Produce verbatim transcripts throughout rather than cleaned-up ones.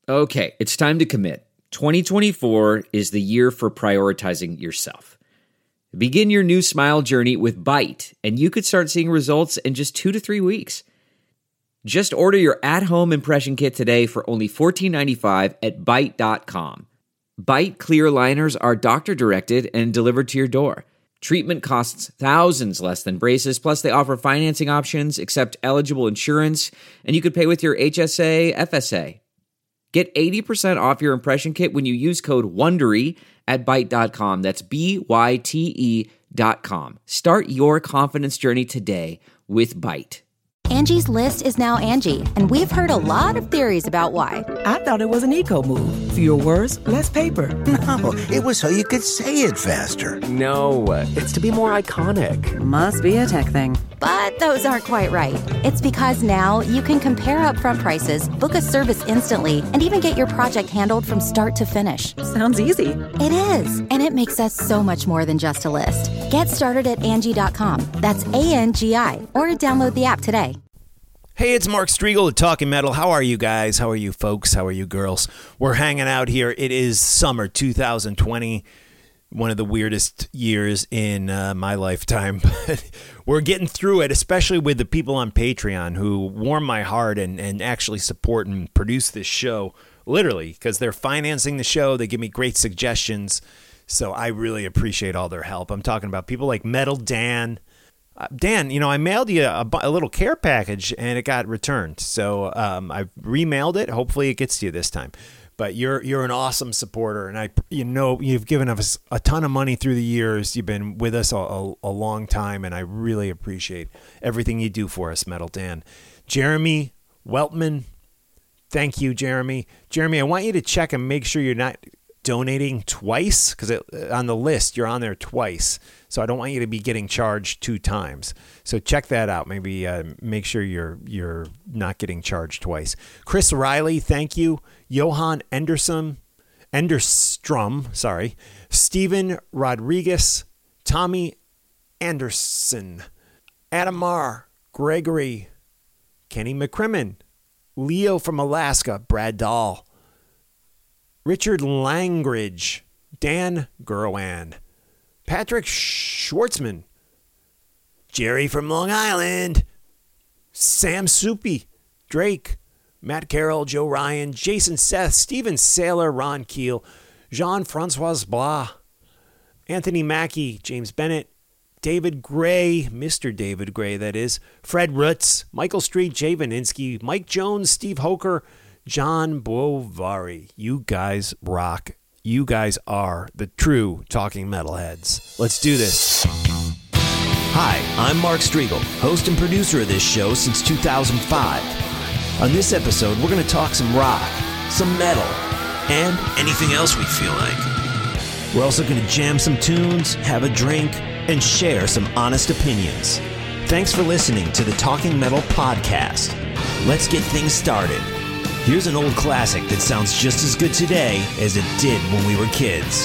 Okay, it's time to commit. twenty twenty-four is the year for prioritizing yourself. Begin your new smile journey with Byte, and you could start seeing results in just two to three weeks. Just order your at-home impression kit today for only fourteen ninety-five at byte dot com. Byte clear aligners are doctor-directed and delivered to your door. Treatment costs thousands less than braces, plus they offer financing options, accept eligible insurance, and you could pay with your H S A, F S A. Get eighty percent off your impression kit when you use code WONDERY at byte dot com. That's B Y T E dot com. Start your confidence journey today with Byte. Angie's List is now Angie, and we've heard a lot of theories about why. I thought it was an eco move. Fewer words, less paper. No, it was so you could say it faster. No, it's to be more iconic. Must be a tech thing. But those aren't quite right. It's because now you can compare upfront prices, book a service instantly, and even get your project handled from start to finish. Sounds easy. It is, and it makes us so much more than just a list. Get started at Angie dot com. That's A N G I, or download the app today. Hey, it's Mark Striegel at Talking Metal. How are you guys? How are you folks? How are you girls? We're hanging out here. It is summer two thousand twenty, one of the weirdest years in uh, my lifetime. But we're getting through it, especially with the people on Patreon who warm my heart and, and actually support and produce this show, literally, because they're financing the show. They give me great suggestions, so I really appreciate all their help. I'm talking about people like Metal Dan. Uh, Dan, you know, I mailed you a, a little care package and it got returned. So um, I remailed it. Hopefully it gets to you this time. But you're you're an awesome supporter, and I you know you've given us a ton of money through the years. You've been with us a, a, a long time, and I really appreciate everything you do for us, Metal Dan. Jeremy Weltman, thank you, Jeremy. Jeremy, I want you to check and make sure you're not donating twice, because on the list you're on there twice, so I don't want you to be getting charged two times. So check that out. Maybe uh, make sure you're you're not getting charged twice. Chris Riley, thank you. Johan Enderson, Enderstrom, sorry. Steven Rodriguez, Tommy Anderson, Adamar, Gregory, Kenny McCrimmon, Leo from Alaska, Brad Dahl, Richard Langridge, Dan Gerwan, Patrick Schwartzman, Jerry from Long Island, Sam Soupy, Drake, Matt Carroll, Joe Ryan, Jason Seth, Steven Saylor, Ron Keel, Jean-Francois Blah, Anthony Mackey, James Bennett, David Gray, Mister David Gray, that is, Fred Rutz, Michael Street, Jay Vaninsky, Mike Jones, Steve Hoker, John Bovari. You guys rock. You guys are the true talking metalheads. Let's do this. Hi, I'm Mark Striegel, host and producer of this show since two thousand five. On this episode, we're going to talk some rock, some metal, and anything else we feel like. We're also going to jam some tunes, have a drink, and share some honest opinions. Thanks for listening to the Talking Metal Podcast. Let's get things started. Here's an old classic that sounds just as good today as it did when we were kids.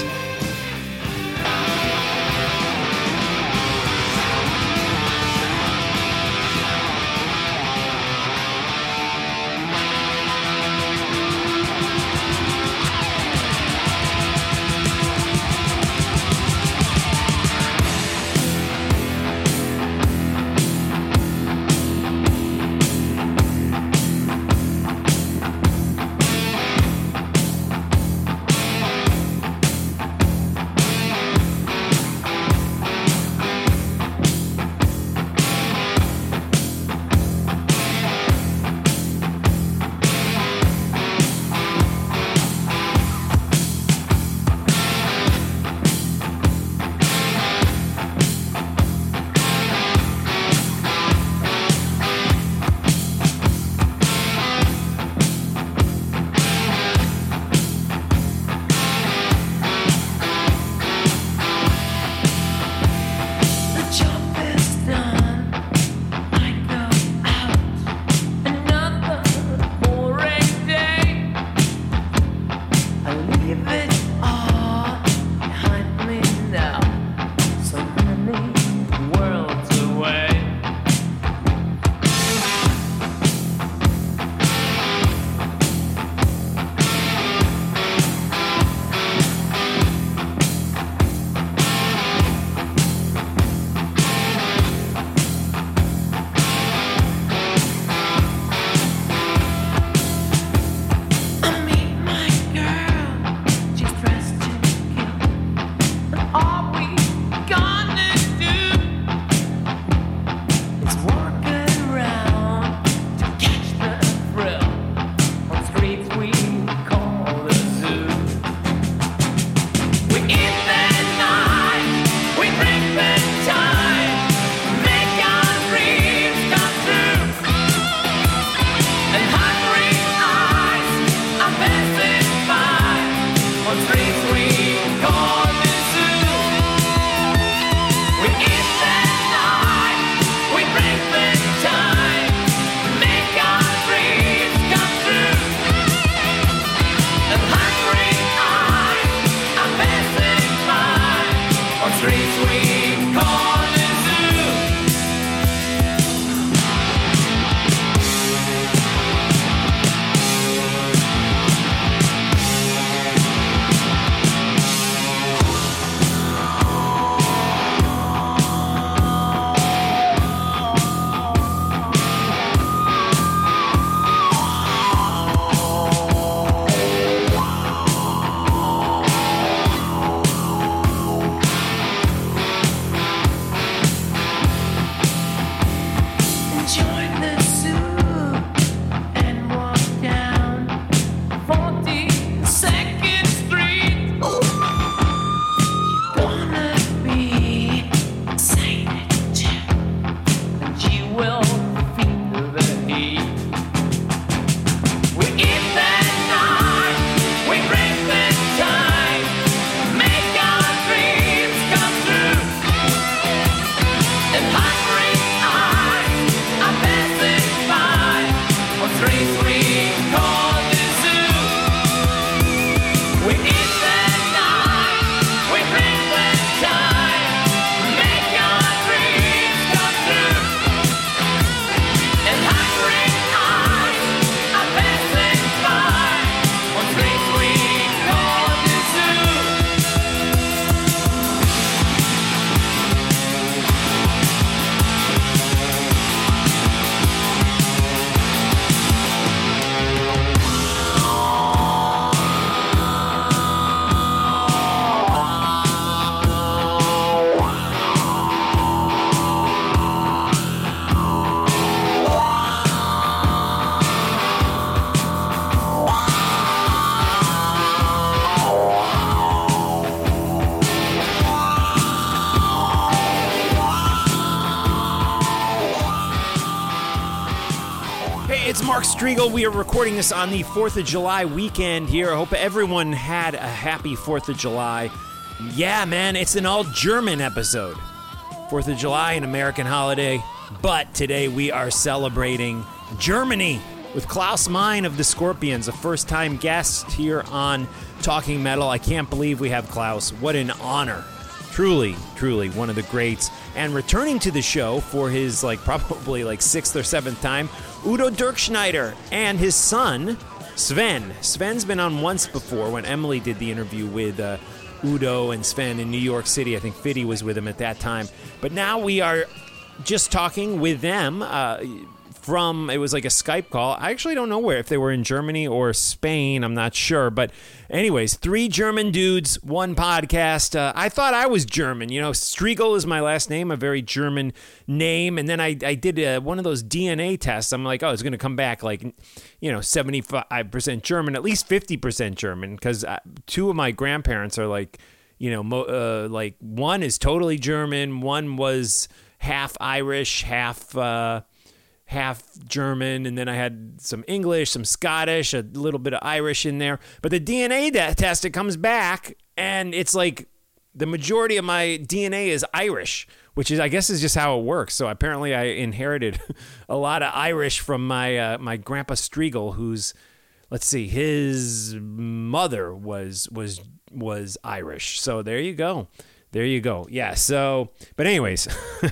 Strigl. We are recording this on the fourth of July weekend here. I hope everyone had a happy fourth of July. Yeah, man, it's an all-German episode. fourth of July, an American holiday. But today we are celebrating Germany with Klaus Meine of the Scorpions, a first-time guest here on Talking Metal. I can't believe we have Klaus. What an honor. Truly, truly one of the greats. And returning to the show for his, like, probably, like, sixth or seventh time, Udo Dirkschneider and his son, Sven. Sven's been on once before when Emily did the interview with uh, Udo and Sven in New York City. I think Fiddy was with him at that time. But now we are just talking with them uh, from, it was like a Skype call. I actually don't know where, if they were in Germany or Spain. I'm not sure. But anyways, three German dudes, one podcast. Uh, I thought I was German. You know, Strigl is my last name, a very German name. And then I, I did uh, one of those D N A tests. I'm like, oh, it's going to come back like, you know, seventy-five percent German, at least fifty percent German. Because uh, two of my grandparents are like, you know, mo- uh, like one is totally German. One was half Irish, half... Uh, half German, and then I had some English, some Scottish, a little bit of Irish in there. But the D N A test, it comes back, and it's like the majority of my D N A is Irish, which is, I guess, is just how it works. So apparently I inherited a lot of Irish from my uh, my grandpa Strigl, who's, let's see, his mother was was was Irish. So there you go. There you go. Yeah, so, but anyways...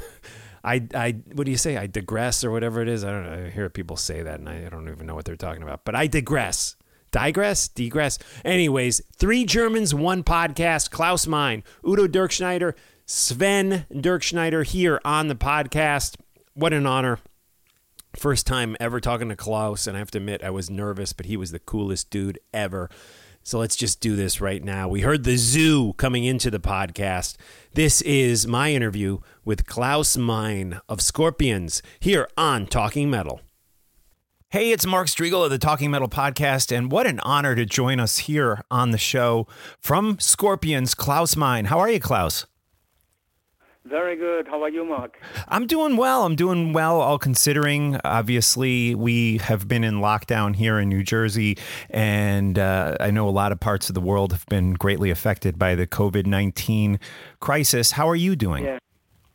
I, I, what do you say? I digress or whatever it is. I don't know. I hear people say that and I, I don't even know what they're talking about, but I digress. Digress? Digress. Anyways, three Germans, one podcast, Klaus Meine, Udo Dirkschneider, Sven Dirkschneider here on the podcast. What an honor. First time ever talking to Klaus, and I have to admit I was nervous, but he was the coolest dude ever. So let's just do this right now. We heard the zoo coming into the podcast. This is my interview with Klaus Meine of Scorpions here on Talking Metal. Hey, it's Mark Strigl of the Talking Metal Podcast, and what an honor to join us here on the show from Scorpions, Klaus Meine. How are you, Klaus? Very good. How are you, Mark? I'm doing well. I'm doing well, all considering. Obviously, we have been in lockdown here in New Jersey, and uh, I know a lot of parts of the world have been greatly affected by the covid nineteen crisis. How are you doing? Yeah.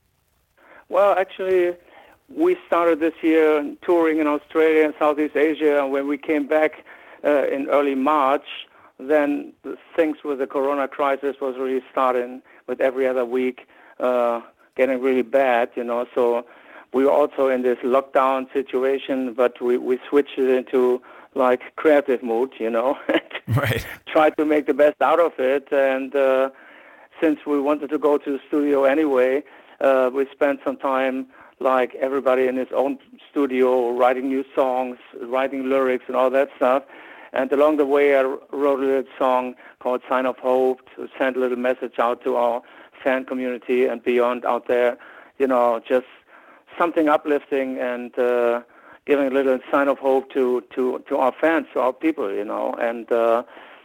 Well, actually, we started this year touring in Australia and Southeast Asia, and when we came back uh, in early March, then the things with the corona crisis was really starting with every other week. Uh, getting really bad, you know, so we were also in this lockdown situation, but we, we switched it into, like, creative mode, you know, right. Tried to make the best out of it, and uh, since we wanted to go to the studio anyway, uh, we spent some time, like everybody in his own studio, writing new songs, writing lyrics and all that stuff, and along the way I wrote a little song called Sign of Hope to send a little message out to our fan community and beyond out there, you know, just something uplifting and uh, giving a little sign of hope to, to, to our fans, to our people, you know. And uh,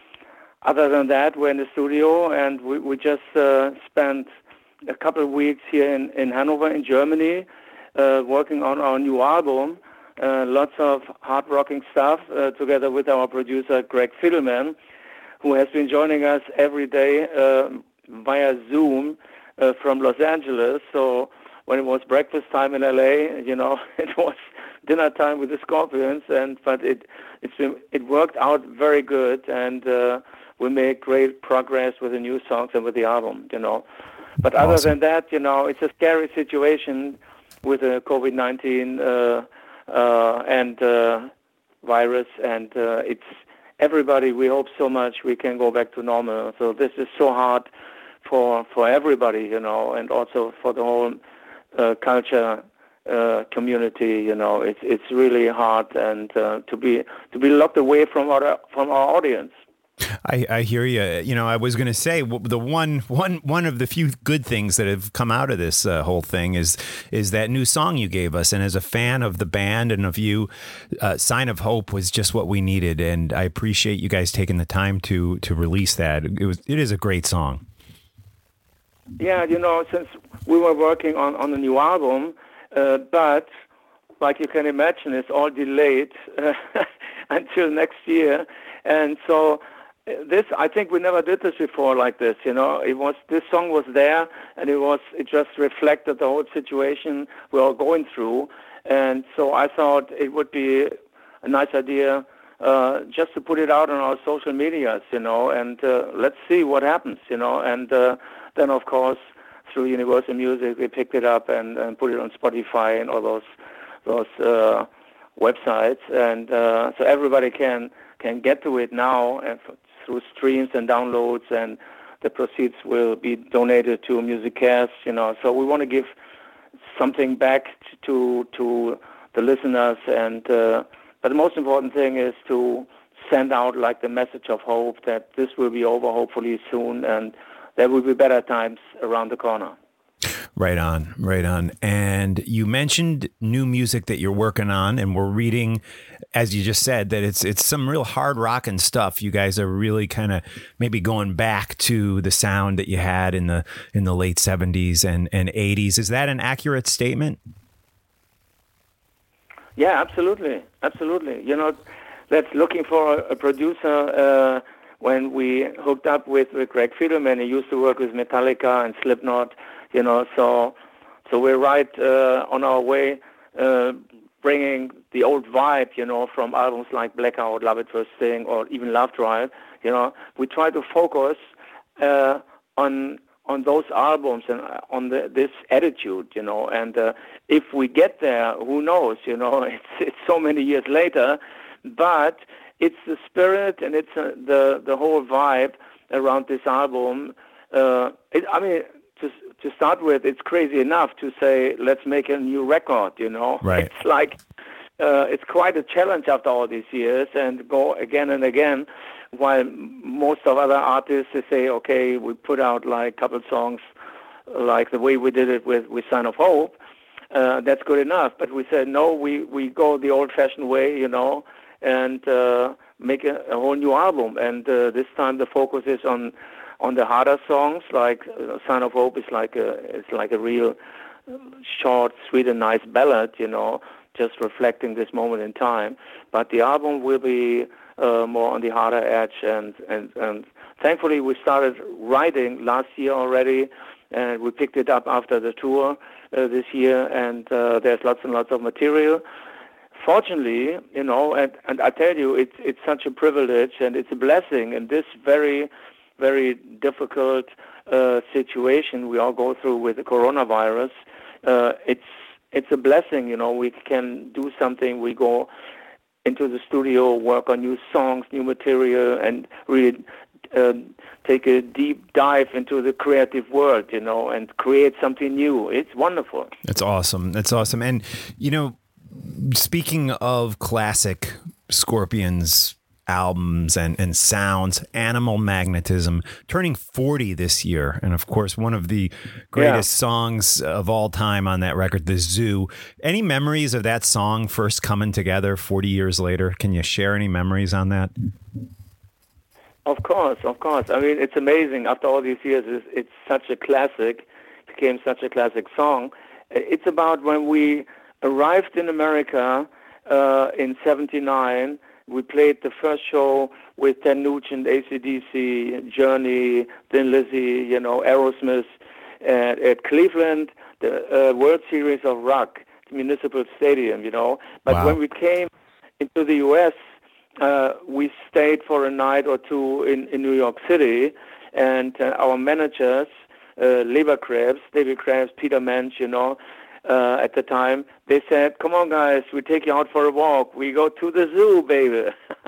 other than that, we're in the studio and we, we just uh, spent a couple of weeks here in, in Hanover, in Germany, uh, working on our new album. Uh, lots of hard-rocking stuff uh, together with our producer, Greg Fiddleman, who has been joining us every day uh, via Zoom uh, from Los Angeles. So when it was breakfast time in L A, you know, it was dinner time with the Scorpions, and but it it's been, it worked out very good, and uh, we made great progress with the new songs and with the album, you know. But other awesome. than that, you know, it's a scary situation with the covid nineteen uh, uh, and uh, virus, and uh, it's everybody. We hope so much we can go back to normal. So this is so hard for for everybody, you know, and also for the whole uh, culture uh, community, you know. It's it's really hard, and uh, to be to be locked away from our from our audience. I, I hear you. You know, I was going to say the one one one of the few good things that have come out of this uh, whole thing is is that new song you gave us. And as a fan of the band and of you, uh, Sign of Hope was just what we needed. And I appreciate you guys taking the time to to release that. It was it is a great song. Yeah, you know, since we were working on, on a new album, uh, but like you can imagine, is all delayed uh, until next year. And so uh, this, I think we never did this before like this, you know. It was, this song was there, and it was, it just reflected the whole situation we're all going through. And so I thought it would be a nice idea uh, just to put it out on our social medias, you know, and uh, let's see what happens, you know. And uh, then, of course, through Universal Music, we picked it up and, and put it on Spotify and all those those uh, websites, and uh, so everybody can can get to it now and f- through streams and downloads, and the proceeds will be donated to Music Cares, you know. So we want to give something back to to the listeners, and uh, but the most important thing is to send out like the message of hope that this will be over hopefully soon, and there will be better times around the corner. Right on, right on. And you mentioned new music that you're working on, and we're reading, as you just said, that it's it's some real hard rockin' stuff. You guys are really kind of maybe going back to the sound that you had in the in the late seventies and, and eighties. Is that an accurate statement? Yeah, absolutely, absolutely. You know, that's looking for a, a producer. Uh, when we hooked up with, with Greg Fidelman, he used to work with Metallica and Slipknot. You know, so so we're right uh, on our way, uh, bringing the old vibe, you know, from albums like Blackout, Love at First Sting, or even Love Drive. You know, we try to focus uh, on on those albums and on the, this attitude, you know. And uh, if we get there, who knows? You know, it's it's so many years later, but it's the spirit and it's uh, the the whole vibe around this album. Uh, it, I mean. To, to start with, it's crazy enough to say, let's make a new record, you know. Right. It's like, uh, it's quite a challenge after all these years, and go again and again, while most of other artists, they say, okay, we put out like a couple songs like the way we did it with, with Sign of Hope, uh, that's good enough. But we said, no, we, we go the old-fashioned way, you know, and uh, make a, a whole new album. And uh, this time the focus is on on the harder songs, like uh, Sign of Hope is like a it's like a real short, sweet and nice ballad, you know, just reflecting this moment in time. But the album will be uh, more on the harder edge, and, and, and thankfully we started writing last year already, and we picked it up after the tour uh, this year, and uh, there's lots and lots of material. Fortunately, you know, and, and I tell you, it's it's such a privilege and it's a blessing in this very very difficult uh, situation we all go through with the coronavirus. Uh, it's it's a blessing, you know. We can do something. We go into the studio, work on new songs, new material, and really uh, take a deep dive into the creative world, you know, and create something new. It's wonderful. That's awesome. That's awesome. And, you know, speaking of classic Scorpions albums and, and sounds, Animal Magnetism, turning forty this year. And of course, one of the greatest yeah. songs of all time on that record, The Zoo. Any memories of that song first coming together forty years later? Can you share any memories on that? Of course, of course. I mean, it's amazing. After all these years, it's, it's such a classic, became such a classic song. It's about when we arrived in America uh, in seventy-nine. We played the first show with Ted Nugent, A C D C, Journey, Thin Lizzy, you know, Aerosmith, at, at Cleveland, the uh, World Series of Rock, Municipal Stadium, you know. But wow. when we came into the U S, uh, we stayed for a night or two in, in New York City, and uh, our managers, uh, Leber Krebs, David Krebs, Peter Mensch, you know, Uh, at the time, they said, come on, guys, we take you out for a walk. We go to the zoo, baby.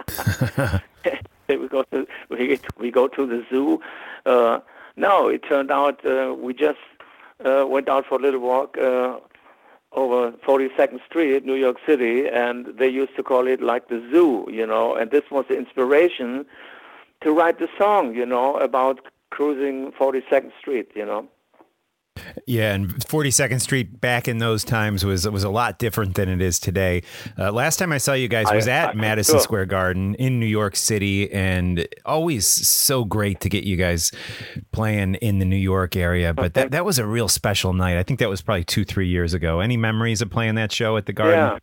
we, go to, we, we go to the zoo. Uh, no, it turned out uh, we just uh, went out for a little walk uh, over forty-second Street, New York City, and they used to call it like the zoo, you know, and this was the inspiration to write the song, you know, about cruising forty-second Street, you know. Yeah, and forty-second Street back in those times was was a lot different than it is today. Uh, last time I saw you guys was I, at I, Madison sure. Square Garden in New York City, and always so great to get you guys playing in the New York area. But that, that was a real special night. I think that was probably two, three years ago. Any memories of playing that show at the Garden? Yeah.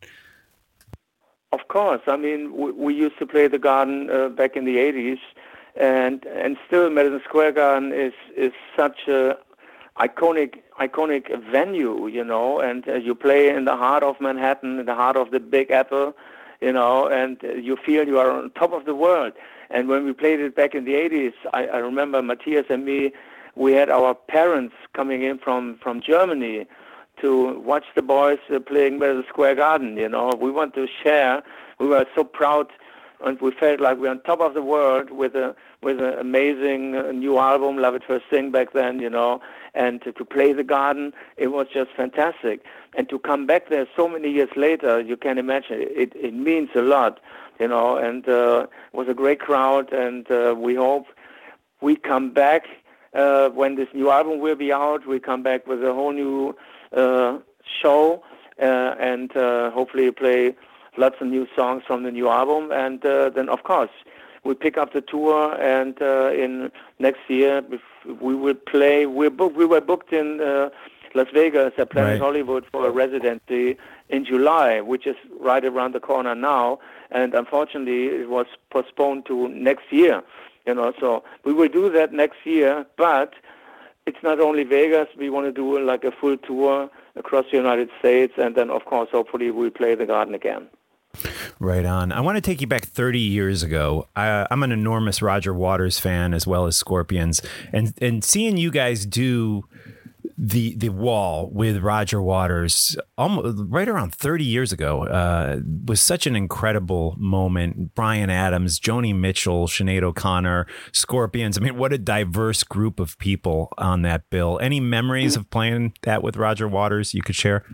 Of course. I mean, we, we used to play the Garden uh, back in the eighties, and and still Madison Square Garden is is such a iconic iconic venue, you know. And uh, you play in the heart of Manhattan, in the heart of the Big Apple, you know, and uh, you feel you are on top of the world. And when we played it back in the eighties, I, I remember Matthias and me, we had our parents coming in from from Germany to watch the boys uh, playing Madison Square Garden, you know. We want to share. We were so proud, and we felt like we were on top of the world with a with an amazing uh, new album, Love It First Thing, back then, you know. And to, to play the Garden, it was just fantastic. And to come back there so many years later, you can imagine, it, it means a lot, you know. And uh, it was a great crowd, and uh, we hope we come back uh, when this new album will be out. We come back with a whole new Uh, show uh, and uh, hopefully play lots of new songs from the new album, and uh, then of course we pick up the tour, and uh, in next year we will play. We're booked. We were booked in uh, Las Vegas at Planet Right. Hollywood for a residency in July, which is right around the corner now, and unfortunately it was postponed to next year. You know, so we will do that next year, but it's not only Vegas. We want to do like a full tour across the United States, and then, of course, hopefully we'll play the Garden again. Right on. I want to take you back thirty years ago. I, I'm an enormous Roger Waters fan, as well as Scorpions, and and seeing you guys do the the Wall with Roger Waters almost right around thirty years ago uh, was such an incredible moment. Bryan Adams, Joni Mitchell, Sinead O'Connor, Scorpions. I mean, what a diverse group of people on that bill. Any memories of playing that with Roger Waters you could share?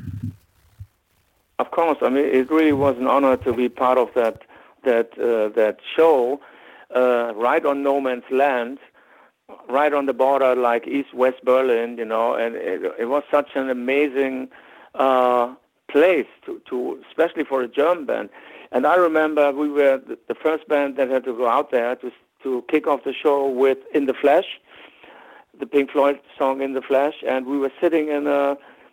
Of course. I mean, it really was an honor to be part of that that uh, that show, uh, right on no man's land, right on the border, like East-West Berlin, you know, and it, it was such an amazing uh, place, to, to, especially for a German band. And I remember we were the, the first band that had to go out there to to kick off the show with In the Flesh, the Pink Floyd song In the Flesh, and we were sitting in a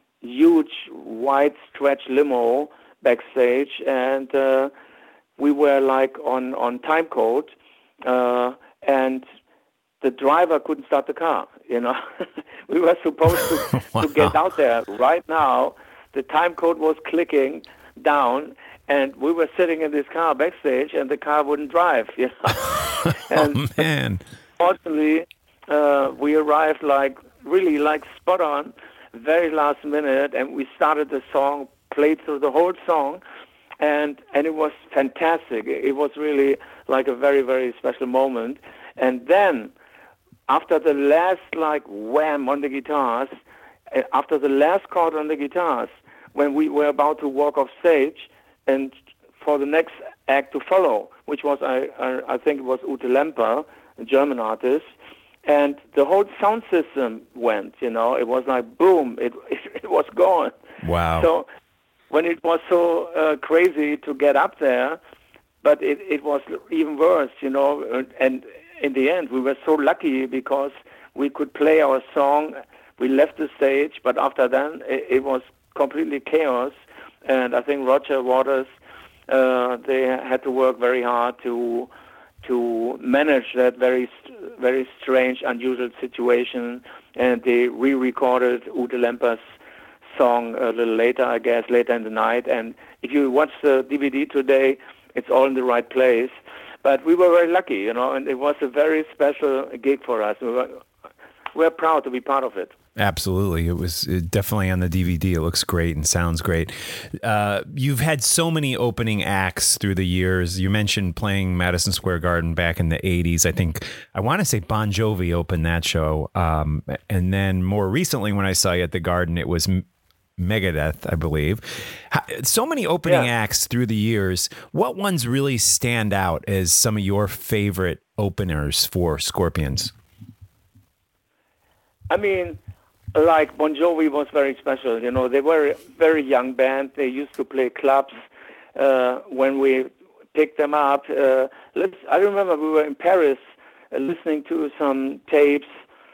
huge white stretch limo backstage, and uh, we were like on, on time code, uh, and the driver couldn't start the car, you know. We were supposed to, Wow. to get out there right now. The time code was clicking down, and we were sitting in this car backstage, and the car wouldn't drive, you know. And Oh, man. fortunately, uh, we arrived like really like spot on, very last minute, and we started the song, played through the whole song, and and it was fantastic. It was really like a very, very special moment. And then, after the last like wham on the guitars, uh, after the last chord on the guitars, when we were about to walk off stage, and for the next act to follow, which was I I, I think it was Ute Lemper, a German artist. And the whole sound system went, you know. It was like, boom, it it, it was gone. Wow. So when it was so uh, crazy to get up there, but it, it was even worse, you know. And in the end, we were so lucky because we could play our song. We left the stage, but after then, it, it was completely chaos. And I think Roger Waters, uh, they had to work very hard to to manage that very, very strange, unusual situation. And they re-recorded Ute Lemper's song a little later, I guess, later in the night. And if you watch the D V D today, it's all in the right place. But we were very lucky, you know, and it was a very special gig for us. We were, we're proud to be part of it. Absolutely. It was uh, definitely on the D V D. It looks great and sounds great. Uh, you've had so many opening acts through the years. You mentioned playing Madison Square Garden back in the eighties. I think, I want to say Bon Jovi opened that show. Um, and then more recently when I saw you at the Garden, it was M- Megadeth, I believe. So many opening Yeah. acts through the years. What ones really stand out as some of your favorite openers for Scorpions? I mean, like Bon Jovi was very special. You know, they were a very young band. They used to play clubs. Uh, when we picked them up, uh, let's, I remember we were in Paris uh, listening to some tapes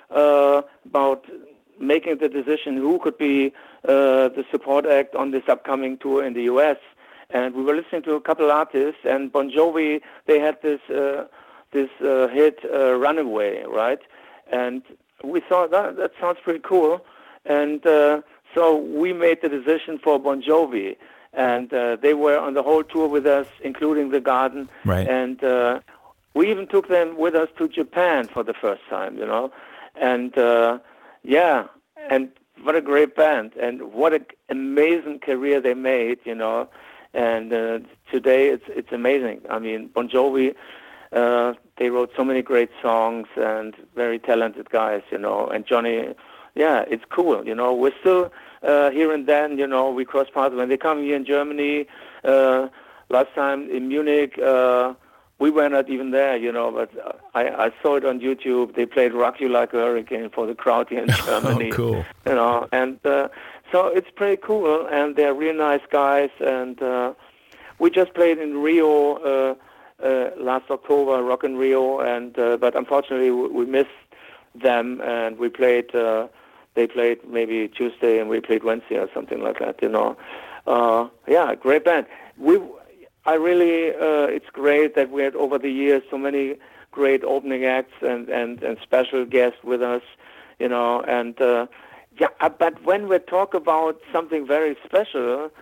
uh, about making the decision who could be uh, the support act on this upcoming tour in the U S. And we were listening to a couple artists, and Bon Jovi, they had this uh, this uh, hit, uh, Runaway, right? And we thought, that, that sounds pretty cool. And uh, so we made the decision for Bon Jovi. And uh, they were on the whole tour with us, including the Garden. Right. And uh, we even took them with us to Japan for the first time, you know. And, uh, yeah, and what a great band. And what an amazing career they made, you know. And uh, today it's it's amazing. I mean, Bon Jovi, uh, they wrote so many great songs and very talented guys, you know. And Johnny, yeah, it's cool, you know. We're still uh, here and then, you know, we cross paths. When they come here in Germany, uh, last time in Munich, uh, we were not even there, you know, but I, I saw it on YouTube. They played Rock You Like a Hurricane for the crowd here in Germany. Oh, cool. You know, and uh, so it's pretty cool, and they're real nice guys. And uh, we just played in Rio uh, uh, last October, Rock in Rio, and uh, but unfortunately we, we missed them, and we played, uh, they played maybe Tuesday, and we played Wednesday or something like that, you know. Uh, yeah, great band. We... I really, uh, it's great that we had over the years so many great opening acts and, and, and special guests with us, you know, and uh, yeah, but when we talk about something very special,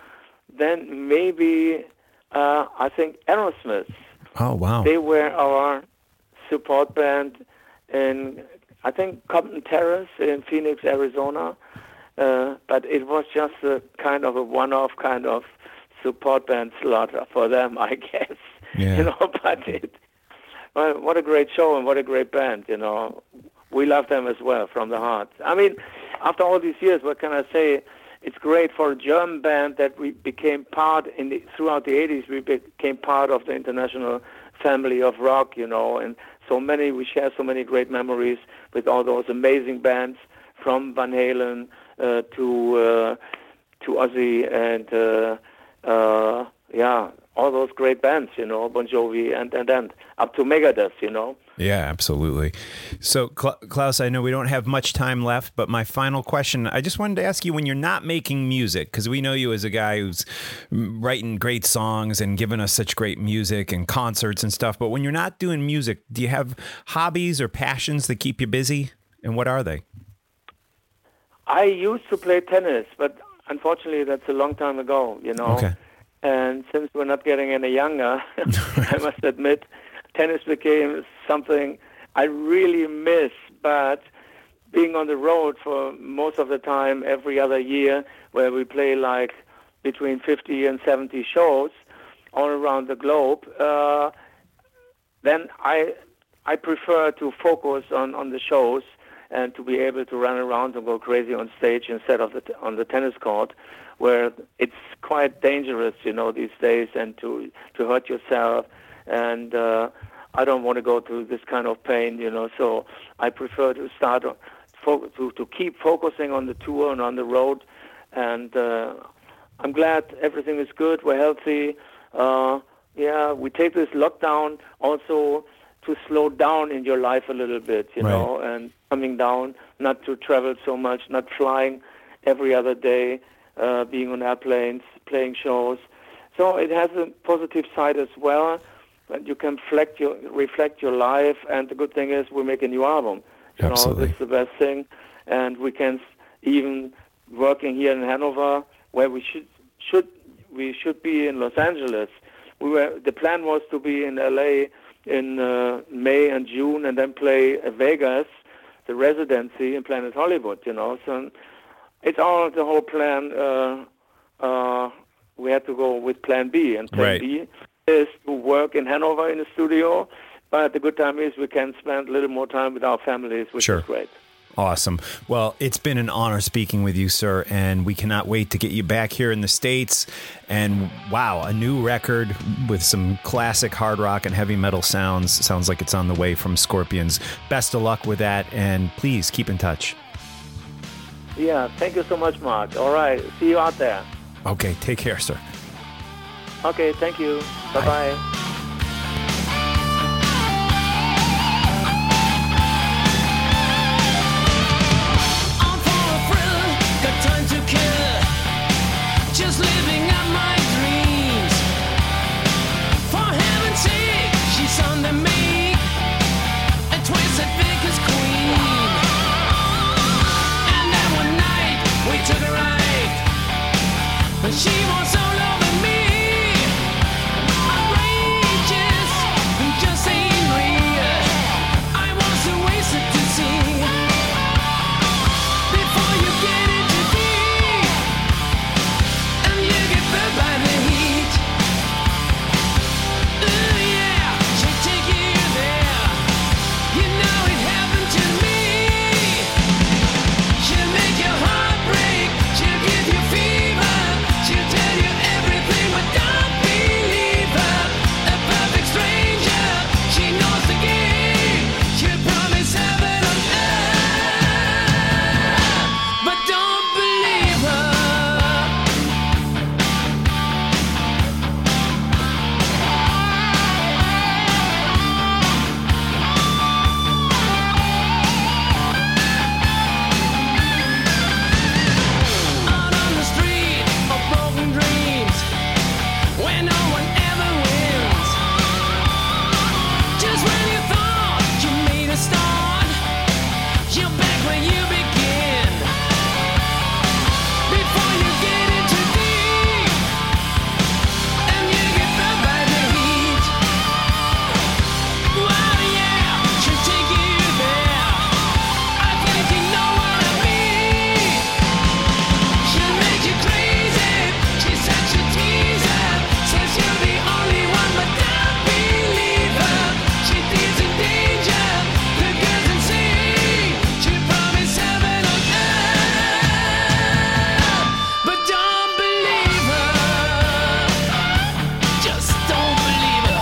then maybe uh, I think Aerosmith. Oh, wow. They were our support band in, I think, Compton Terrace in Phoenix, Arizona, uh, but it was just a kind of a one-off kind of support band slot for them, I guess. Yeah. You know, but it, well, what a great show and what a great band, you know. We love them as well from the heart. I mean, after all these years, what can I say? It's great for a German band that we became part, in the, throughout the eighties, we became part of the international family of rock, you know, and so many, we share so many great memories with all those amazing bands, from Van Halen uh, to, uh, to Ozzy and... Uh, Uh, yeah, all those great bands, you know, Bon Jovi and, and, and up to Megadeth, you know. Yeah, absolutely. So, Klaus, I know we don't have much time left, but my final question, I just wanted to ask you, when you're not making music, because we know you as a guy who's writing great songs and giving us such great music and concerts and stuff, but when you're not doing music, do you have hobbies or passions that keep you busy? And what are they? I used to play tennis, but unfortunately, that's a long time ago, you know. Okay. And since we're not getting any younger, I must admit, tennis became something I really miss. But being on the road for most of the time, every other year, where we play like between fifty and seventy shows all around the globe, uh, then I I prefer to focus on, on the shows and to be able to run around and go crazy on stage instead of the t- on the tennis court, where it's quite dangerous, you know, these days, and to to hurt yourself. And uh, I don't want to go through this kind of pain, you know. So I prefer to start fo- to to keep focusing on the tour and on the road. And uh, I'm glad everything is good. We're healthy. Uh, yeah, we take this lockdown also to slow down in your life a little bit, you right. know, and coming down, not to travel so much, not flying every other day, uh, being on airplanes, playing shows. So it has a positive side as well, and you can reflect your, reflect your life, and the good thing is we make a new album. You Absolutely. know, that's the best thing, and we can even working here in Hanover, where we should should we should be in Los Angeles. We were the plan was to be in L A in uh, May and June, and then play Vegas, the residency in Planet Hollywood, you know. So it's all the whole plan. Uh, uh, we had to go with Plan B, and Plan right. B is to work in Hanover in the studio. But the good time is we can spend a little more time with our families, which sure. is great. Awesome. Well, it's been an honor speaking with you, sir, and we cannot wait to get you back here in the States. And wow, a new record with some classic hard rock and heavy metal sounds. Sounds like it's on the way from Scorpions. Best of luck with that, and please keep in touch. Yeah, thank you so much, Mark. All right, see you out there. Okay, take care, sir. Okay, thank you. Bye-bye. Bye. Just living out my dreams. For heaven's sake, she's on the make a twice as big as queen. And then one night we took a ride, but she was all over me. Outrageous, just ain't real. I was a wasted to see. Before you get into deep, you get burned by the heat. Ooh, yeah, she'll take you there. You know it happened to me. She'll make your heart break. She'll give you fever. She'll tell you everything, but don't believe her. A perfect stranger, she knows the game. She'll promise heaven on earth, but don't believe her. Out on the street of broken dreams, where no one ever wins. Just when you thought you made a start, you're back where you begin. Before you get into deep, and you get burned by the heat. Well, yeah, she'll take you there. I think you know what I mean. She'll make you crazy. She's such a teaser. Says you're the only one, but don't believe her. She deals in danger. The girls insane. She promised heaven on earth, but don't believe her. Just don't believe her.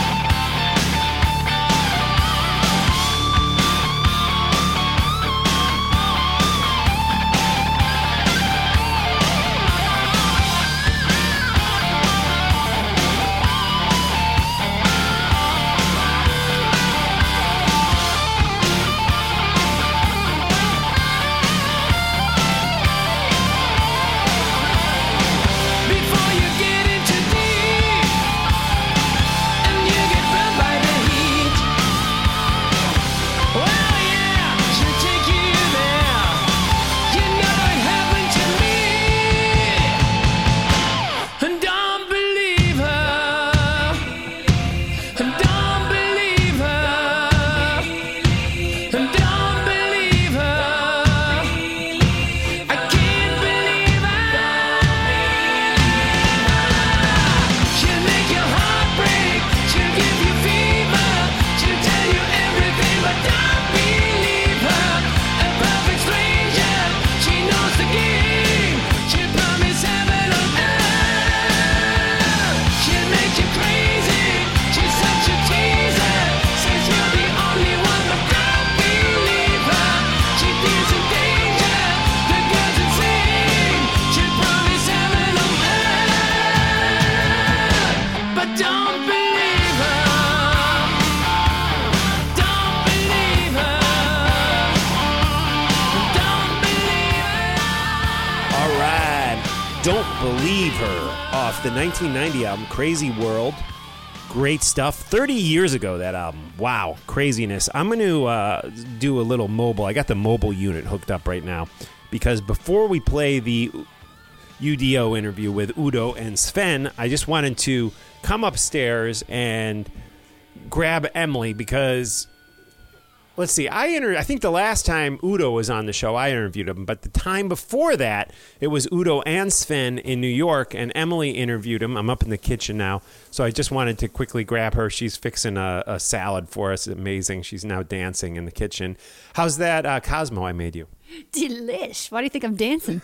Before you get into deep, and you get burned by the heat. Well, yeah, she'll take you there. You know it happened to me. And don't believe her. And don't believe her. And don't believe her. I can't believe her. She'll make your heart break. She'll give you fever. She'll tell you everything, but don't believe her. A perfect stranger. She knows the game. She'll promise heaven on earth. She'll make you crazy. She's such a teaser. Says you're the only one, but don't believe her. She deals in danger. The girl's insane. She'll promise heaven on earth, but don't believe her. Don't believe her. Don't believe her. All right. Don't Believe Her off the nineteen ninety album Crazy World. Great stuff. thirty years ago, that album. Wow, craziness. I'm going to uh, do a little mobile. I got the mobile unit hooked up right now because before we play the U D O interview with Udo and Sven, I just wanted to come upstairs and grab Emily because, let's see, I inter- I think the last time Udo was on the show, I interviewed him, but the time before that, it was Udo and Sven in New York, and Emily interviewed him. I'm up in the kitchen now, so I just wanted to quickly grab her. She's fixing a, a salad for us. It's amazing. She's now dancing in the kitchen. How's that uh, Cosmo I made you? Delish. Why do you think I'm dancing?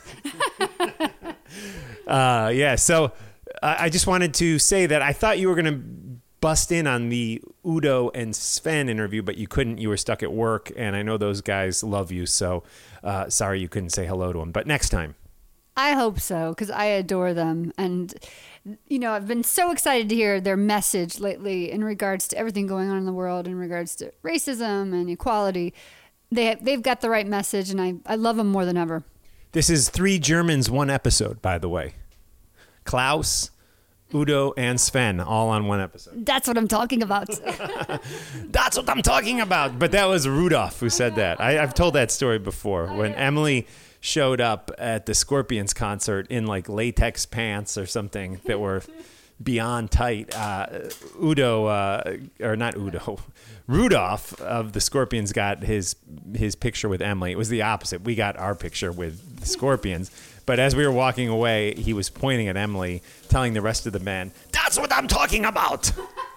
uh, yeah, so uh, I just wanted to say that I thought you were going to bust in on the Udo and Sven interview, but you couldn't. You were stuck at work, and I know those guys love you, so uh, sorry you couldn't say hello to them. But next time. I hope so, because I adore them. And, you know, I've been so excited to hear their message lately in regards to everything going on in the world, in regards to racism and equality. They, they've got the right message, and I, I love them more than ever. This is three Germans, one episode, by the way. Klaus, Udo, and Sven, all on one episode. That's what I'm talking about. That's what I'm talking about. But that was Rudolph who said that. I, I've told that story before. When Emily showed up at the Scorpions concert in like latex pants or something that were beyond tight, uh, Udo, uh, or not Udo, Rudolph of the Scorpions got his his picture with Emily. It was the opposite. We got our picture with the Scorpions. But as we were walking away, he was pointing at Emily, telling the rest of the band, "That's what I'm talking about."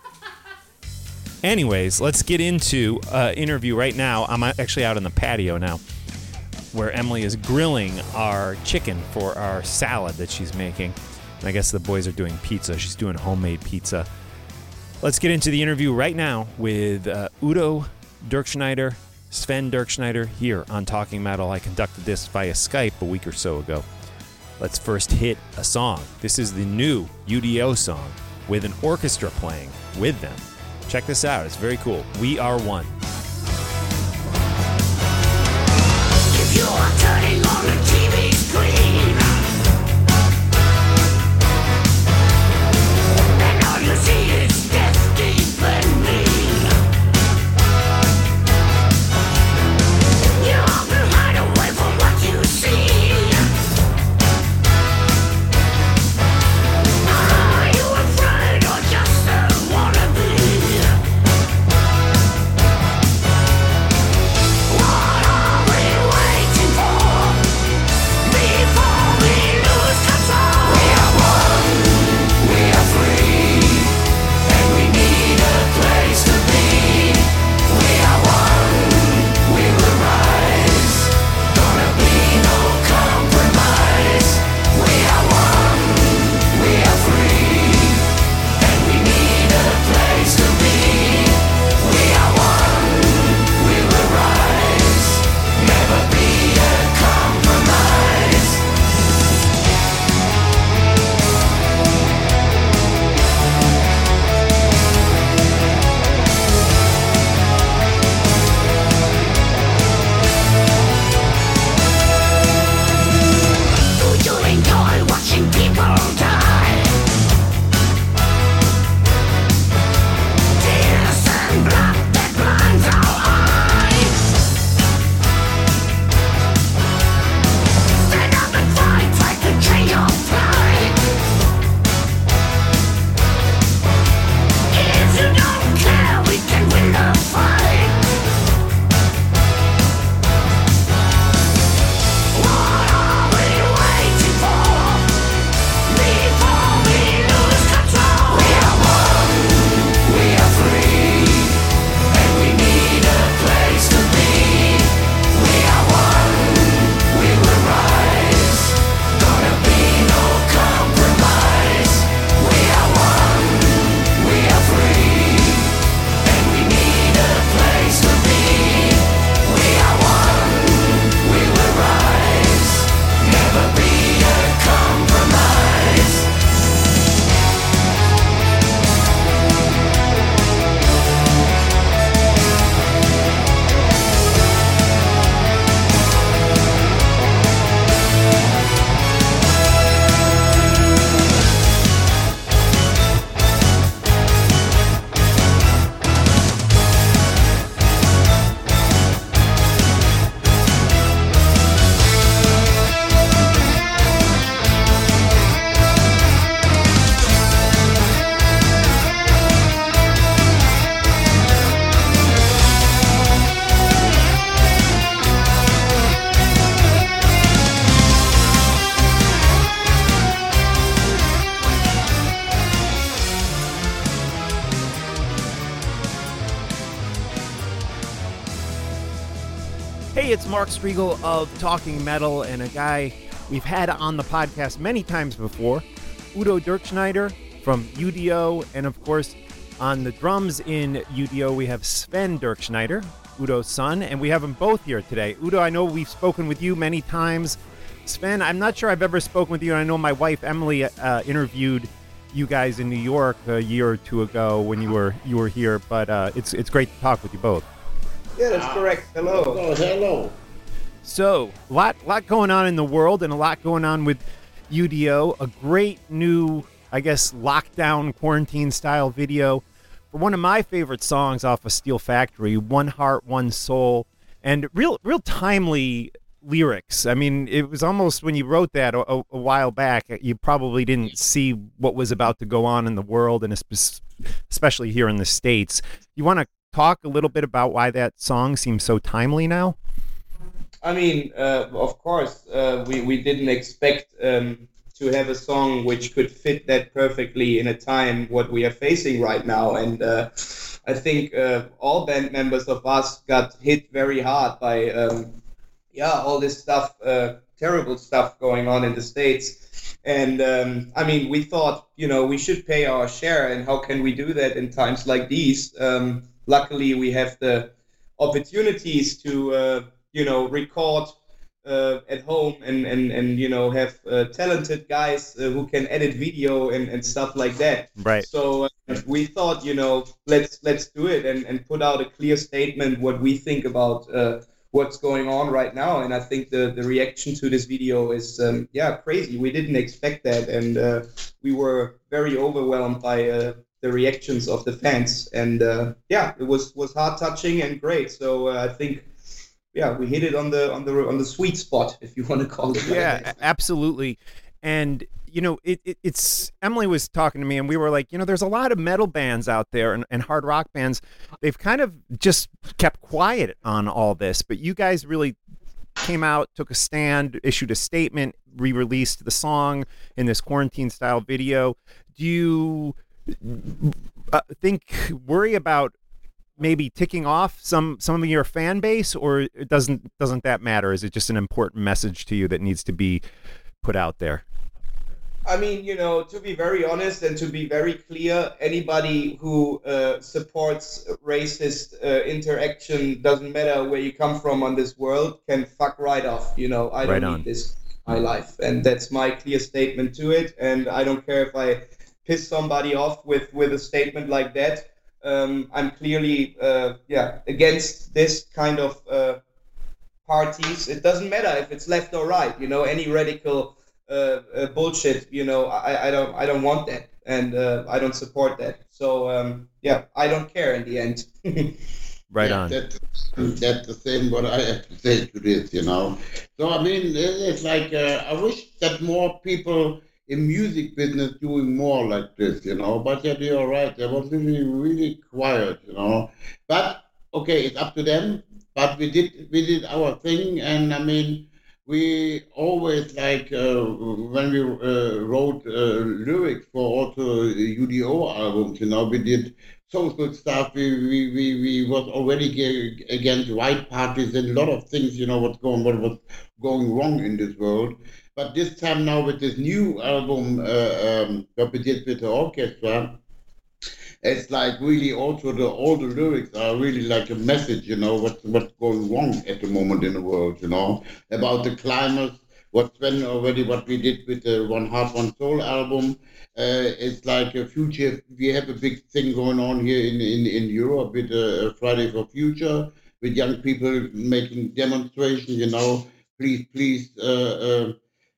Anyways, let's get into an interview right now. I'm actually out on the patio now, where Emily is grilling our chicken for our salad that she's making. And I guess the boys are doing pizza. She's doing homemade pizza. Let's get into the interview right now with uh, Udo Dirkschneider, Sven Dirkschneider, here on Talking Metal. I conducted this via Skype a week or so ago. Let's first hit a song. This is the new U D O song with an orchestra playing with them. Check this out. It's very cool. We Are One. If you are turning on the T V screen and all you see is death, deep and mean, you often hide away from what you see. Are you afraid or just a wannabe? What are we waiting for before we lose control? We are one, we are free, and we need a place to be. We are one, we will rise. Gonna be no compromise. We are one, we are free, and we need a place to be. We are one, we will rise. Never be a compromise. Do you enjoy watching people die? Tears and blood that blinds our eyes. Stand up and fight, try to change your plight. If you don't care, we can win the fight. What are we waiting for before we lose control? We are one, we are free, and we need a place to be. We are one, we will rise. Gonna be no compromise. We are one, we are free, and we need a place to be. We are one, we will rise. Never be a compromise. Hey, it's Mark Striegel of Talking Metal, and a guy we've had on the podcast many times before, Udo Dirkschneider from U D O, and of course, On the drums in U D O, we have Sven Dirkschneider, Udo's son, and we have them both here today. Udo, I know we've spoken with you many times. Sven, I'm not sure I've ever spoken with you, and I know my wife Emily uh, interviewed you guys in New York a year or two ago when you were you were here, but uh, it's it's great to talk with you both. Yeah, that's correct. Hello. Oh, hello. So, a lot, lot going on in the world and a lot going on with U D O. A great new, I guess, lockdown, quarantine-style video for one of my favorite songs off of Steel Factory, One Heart, One Soul, and real real timely lyrics. I mean, it was almost when you wrote that a, a while back, you probably didn't see what was about to go on in the world, and especially here in the States. You want to talk a little bit about why that song seems so timely now? I mean, uh, of course, uh, we, we didn't expect um, to have a song which could fit that perfectly in a time what we are facing right now. And uh, I think uh, all band members of us got hit very hard by, um, yeah, all this stuff, uh, terrible stuff going on in the States. And um, I mean, we thought, you know, we should pay our share. And how can we do that in times like these? Um, luckily, we have the opportunities to, uh, you know, record Uh, at home and, and, and you know, have uh, talented guys uh, who can edit video and, and stuff like that. Right. So uh, we thought, you know, let's let's do it and, and put out a clear statement what we think about uh, what's going on right now. And I think the, the reaction to this video is, um, yeah, crazy. We didn't expect that. And uh, we were very overwhelmed by uh, the reactions of the fans. And uh, yeah, it was, was heart-touching and great. So uh, I think yeah, we hit it on the on the on the sweet spot, if you want to call it. Yeah, like absolutely. And you know, it, it it's Emily was talking to me, and we were like, you know, there's a lot of metal bands out there and, and hard rock bands. They've kind of just kept quiet on all this, but you guys really came out, took a stand, issued a statement, re-released the song in this quarantine-style video. Do you uh, think worry about maybe ticking off some some of your fan base, or it doesn't doesn't that matter? Is it just an important message to you that needs to be put out there? I mean, you know, to be very honest and to be very clear, anybody who uh, supports racist uh, interaction, doesn't matter where you come from on this world, can fuck right off. You know, I don't right need this in my life, and that's my clear statement to it. And I don't care if I piss somebody off with with a statement like that. Um, I'm clearly, uh, yeah, against this kind of uh, parties. It doesn't matter if it's left or right, you know, any radical uh, uh, bullshit, you know, I, I don't, I don't want that, and uh, I don't support that. So, um, yeah, I don't care in the end. Right yeah, on. That's, that's the same what I have to say to this, you know. So, I mean, it's like, uh, I wish that more people in music business doing more like this, you know, but yeah, you're right. They was really, really quiet, you know. But okay, it's up to them. But we did, we did our thing, and I mean, we always like uh, when we uh, wrote uh, lyrics for also U D O albums, you know, we did social stuff. We we we, we was already ge- against white parties and a lot of things, you know, what's going, what was going wrong in this world. But this time now with this new album uh, um, that we did with the orchestra, it's like really also the all the lyrics are really like a message, you know, what's what's going wrong at the moment in the world, you know, about the climate. What Sven already, what we did with the One Heart, One Soul album, uh, it's like a future. We have a big thing going on here in in, in Europe with uh, Friday for Future, with young people making demonstrations, you know, please, please. Uh, uh,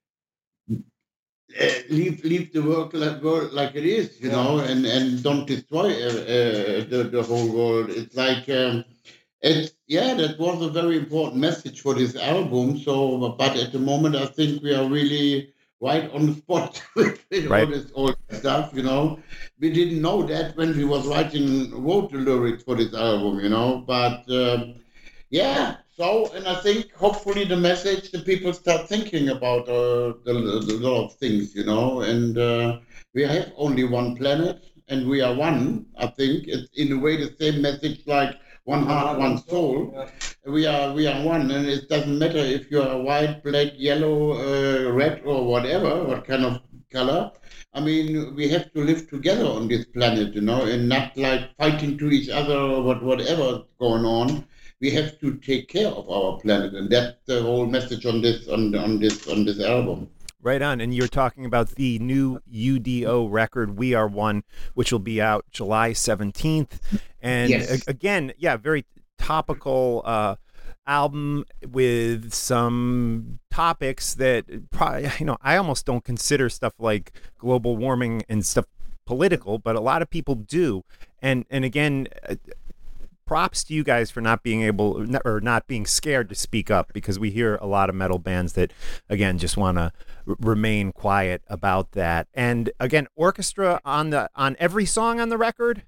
Uh, leave leave the world like, world like it is, you know, and, and don't destroy uh, uh, the, the whole world. It's like, um, it's, yeah, that was a very important message for this album. So, but at the moment, I think we are really right on the spot with right. all this old stuff, you know. We didn't know that when we was writing, wrote the lyrics for this album, you know, but um, yeah. So, and I think hopefully the message, the people start thinking about uh, the, the lot of things, you know, and uh, we have only one planet and we are one. I think it's in a way the same message like one heart, one soul. We are we are one, and it doesn't matter if you are white, black, yellow, uh, red, or whatever, what kind of color. I mean, we have to live together on this planet, you know, and not like fighting to each other or what, whatever going on. We have to take care of our planet, and that's the whole message on this on on this on this album. Right on. And you're talking about the new U D O record, We Are One, which will be out July seventeenth. And Yes. a- again, yeah, very topical uh, album with some topics that probably, you know, I almost don't consider stuff like global warming and stuff political, but a lot of people do. And, and again, uh, props to you guys for not being able or not being scared to speak up, because we hear a lot of metal bands that, again, just want to r- remain quiet about that. And again, orchestra on the on every song on the record.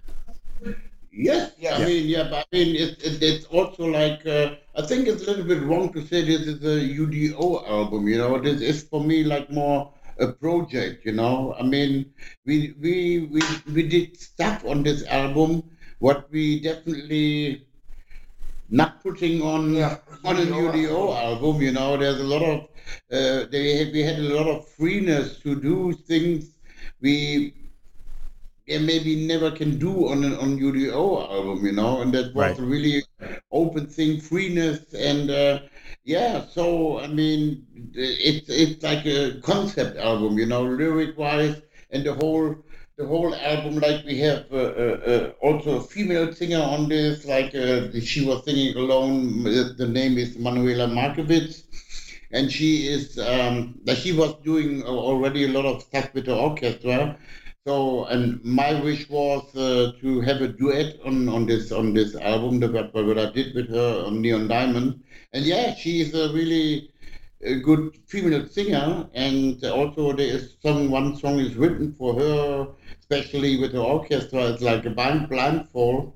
Yes, yeah, I mean, yeah, but I mean, it, it, it's also like, uh, I think it's a little bit wrong to say this is a U D O album, you know, this is for me like more a project, you know, I mean, we, we, we, we did stuff on this album, what we definitely not putting on, on a U D O album, you know, there's a lot of, uh, they had, we had a lot of freeness to do things we, yeah, maybe never can do on an on U D O album, you know, and that was Right. a really open thing, freeness, and uh, yeah. So I mean, it's it's like a concept album, you know, lyric wise, and the whole the whole album. Like we have uh, uh, uh, also a female singer on this, like uh, she was singing alone. The name is Manuela Markovits. And she is, um, like she was doing already a lot of stuff with the orchestra. So, and my wish was uh, to have a duet on, on this on this album, the, what, what I did with her on Neon Diamond. And yeah, she is a really a good female singer. And also there is some, one song is written for her, especially with the orchestra. It's like a blind, blindfold.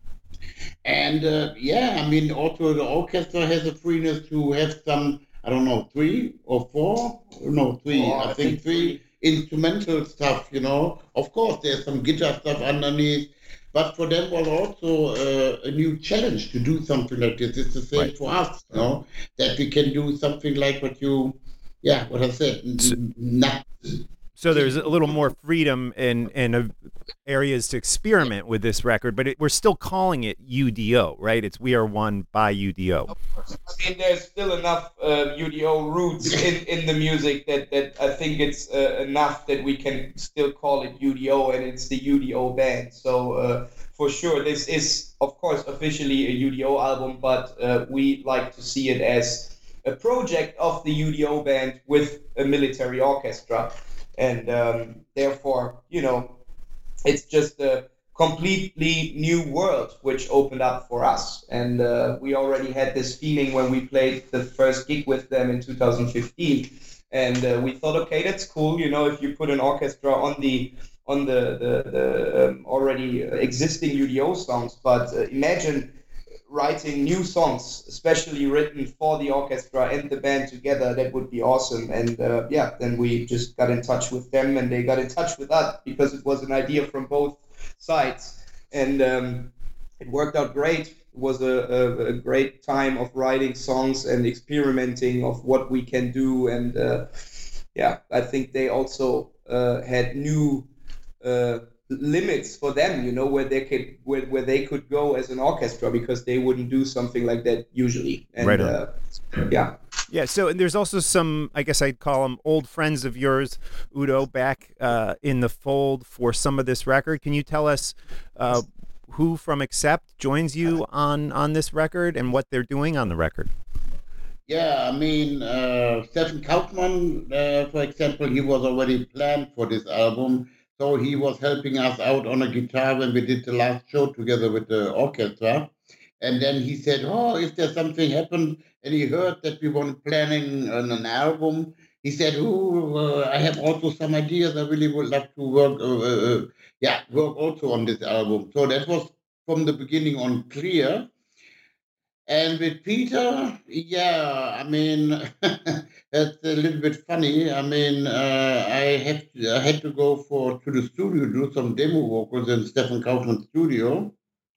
And uh, yeah, I mean, also the orchestra has a freeness to have some, I don't know, three or four? No, three. Four, I I think think three instrumental stuff, you know. Of course, there's some guitar stuff underneath, but for them was also uh, a new challenge to do something like this. It's the same Right. for us, you know, that we can do something like what you, yeah, what I said, n- not. So there's a little more freedom and and uh, areas to experiment with this record, but it, we're still calling it U D O, right? It's We Are One by U D O. I mean, there's still enough uh, U D O roots in, in the music that, that I think it's uh, enough that we can still call it U D O, and it's the U D O band. So uh, for sure, this is, of course, officially a U D O album, but uh, we like to see it as a project of the U D O band with a military orchestra. And um, therefore, you know, it's just a completely new world which opened up for us. And uh, we already had this feeling when we played the first gig with them in two thousand fifteen. And uh, we thought, okay, that's cool, you know, if you put an orchestra on the on the, the, the um, already existing U D O songs. But uh, imagine writing new songs, especially written for the orchestra and the band together. That would be awesome. And uh, yeah, then we just got in touch with them, and they got in touch with us because it was an idea from both sides, and um, it worked out great. It was a, a, a great time of writing songs and experimenting of what we can do. And uh, yeah, I think they also uh, had new uh, limits for them, you know, where they could where, where they could go as an orchestra, because they wouldn't do something like that usually. And Right on. uh, yeah. Yeah, so and there's also some, I guess I'd call them old friends of yours, Udo, back uh, in the fold for some of this record. Can you tell us uh, who from Accept joins you on, on this record and what they're doing on the record? Yeah, I mean, uh, Stefan Kaufmann, uh, for example, he was already planned for this album. So he was helping us out on a guitar when we did the last show together with the orchestra. And then he said, oh, if there's something happened, and he heard that we were planning an, an album, he said, oh, uh, I have also some ideas. I really would love to work, uh, uh, yeah, work also on this album. So that was from the beginning on clear. And with Peter, yeah, I mean, that's a little bit funny. I mean, uh, I have to, I had to go for to the studio to do some demo vocals in Stefan Kaufmann's studio,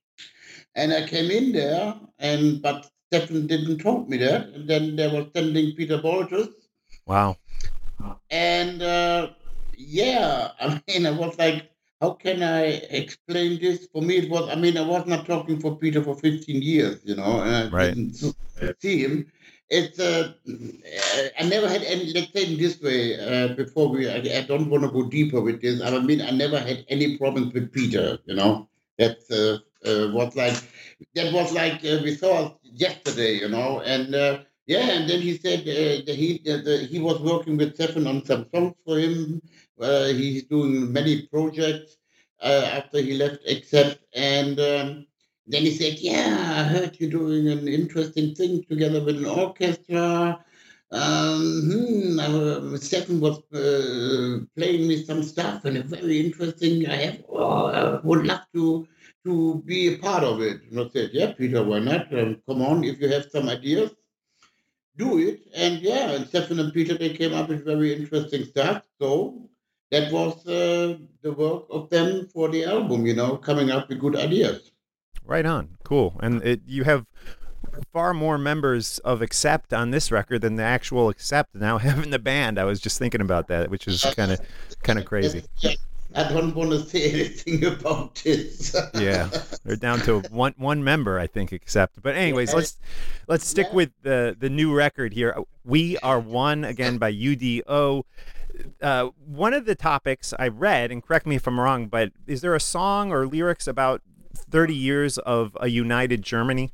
and I came in there, and but Stefan didn't told me that, and then they were sending Peter Boltus, Wow. and uh, yeah, I mean, I was like, how can I explain this? For me, it was, I mean, I was not talking for Peter for fifteen years, you know, and I Right. didn't s- see him. It's, uh, I never had any, let's say it this way, uh, before we, I, I don't want to go deeper with this. I mean, I never had any problems with Peter, you know. That uh, uh, was like, that was like, uh, we saw yesterday, you know, and, uh, yeah, and then he said uh, that he that, uh, he was working with Stefan on some songs for him. Uh, he's doing many projects uh, after he left Accept, and um, then he said, "Yeah, I heard you're doing an interesting thing together with an orchestra." Um, hmm, uh, Stefan was uh, playing me some stuff, and it's very interesting. I have, oh, I would love to to be a part of it. And I said, "Yeah, Peter, why not? Um, come on, if you have some ideas, do it." And yeah, and Stefan and Peter, they came up with very interesting stuff. So that was uh, the work of them for the album, you know, coming up with good ideas. Right on. Cool. And it, you have far more members of Accept on this record than the actual Accept now have in the band. I was just thinking about that, which is kind of kind of crazy. I don't want to say anything about this. Yeah, they're down to one one member, I think, Accept. But anyways, let's let's stick with the the new record here. We Are One, again by U D O. Uh, one of the topics I read, and correct me if I'm wrong, but is there a song or lyrics about thirty years of a united Germany?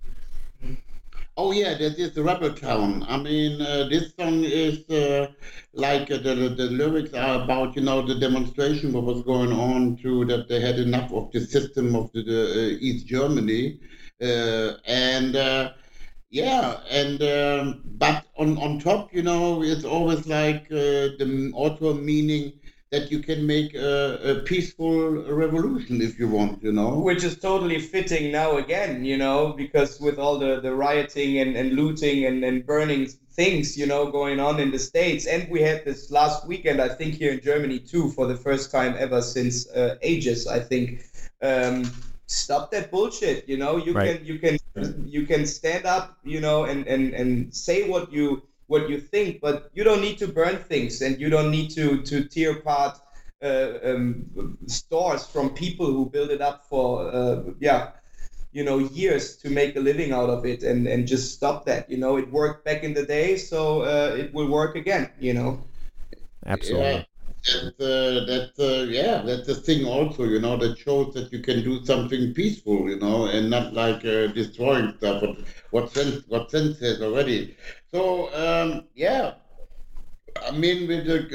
Oh yeah, that is the Rebel Town. I mean, uh, this song is uh, like uh, the, the the lyrics are about, you know, the demonstration what was going on to that they had enough of the system of the, the uh, East Germany, uh, and uh, yeah, and um, but on on top, you know, it's always like uh, the author meaning that you can make a, a peaceful revolution if you want, you know. Which is totally fitting now again, you know, because with all the, the rioting and, and looting and, and burning things, you know, going on in the States. And we had this last weekend, I think, here in Germany too, for the first time ever since uh, ages, I think. Um, stop that bullshit, you know. You Right. can you can you can stand up, you know, and, and, and say what you what you think, but you don't need to burn things, and you don't need to to tear apart uh, um, stores from people who build it up for uh, yeah you know years to make a living out of it, and and just stop that. You know, it worked back in the day, so uh, it will work again, you know. Absolutely. Yeah. That, uh, that uh, yeah, that's the thing also, you know, that shows that you can do something peaceful, you know, and not like uh, destroying stuff. What what sense what sense has already. So um, yeah, I mean, with a,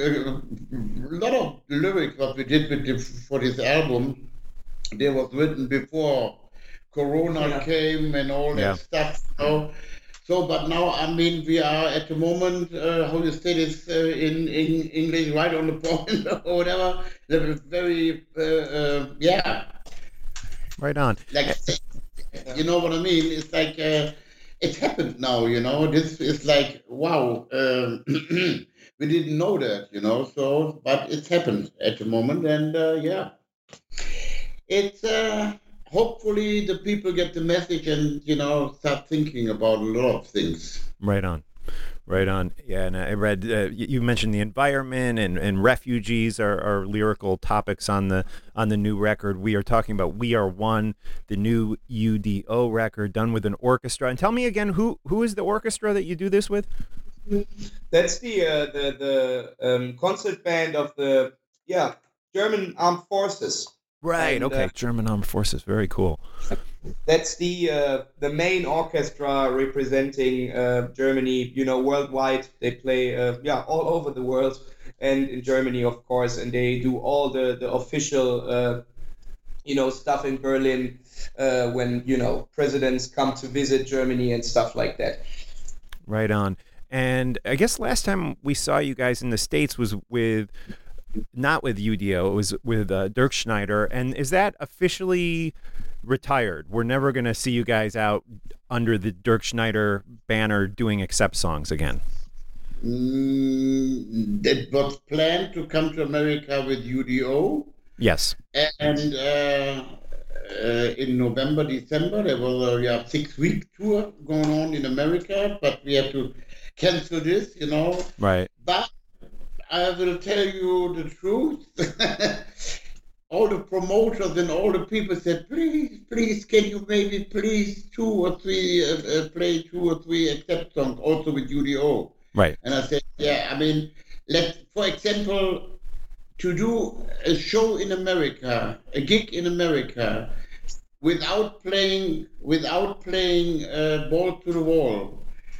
a lot of lyrics that we did with the, for this album, they was written before Corona Yeah. came and all that Yeah. stuff. You know? So, but now, I mean, we are at the moment, uh, how you say this uh, in, in English, right on the point or whatever. They're very, uh, uh, yeah, Right on. like, you know what I mean? It's like, uh, it happened now, you know? This is like, wow, um, we didn't know that, you know? So, but it's happened at the moment, and uh, yeah. It's, uh, hopefully the people get the message and, you know, start thinking about a lot of things. Right on. Right on. Yeah, and I read uh, y- you mentioned the environment and, and refugees are, are lyrical topics on the on the new record. We are talking about We Are One, the new U D O record done with an orchestra. And tell me again, who who is the orchestra that you do this with? That's the uh, the the um, concert band of the yeah German Armed Forces. Right. And, Okay. uh, German Armed Forces. Very cool. That's the uh, the main orchestra representing uh, Germany, you know, worldwide. They play, uh, yeah, all over the world, and in Germany, of course. And they do all the the official, uh, you know, stuff in Berlin uh, when you know presidents come to visit Germany and stuff like that. Right on. And I guess last time we saw you guys in the States was with, not with U D O, it was with uh, Dirk Schneider. And is that officially retired? We're never going to see you guys out under the Dirk Schneider banner doing Accept songs again. Mm, that was planned to come to America with U D O. Yes. And uh, uh, in November, December, there was a yeah, six-week tour going on in America, but we had to cancel this, you know. Right. But I will tell you the truth. All the promoters and all the people said, please, please, can you maybe please two or three, uh, uh, play two or three accept songs also with U D O. Right. And I said, yeah, I mean, let, for example, to do a show in America, a gig in America, without playing, without playing uh, Ball to the Wall,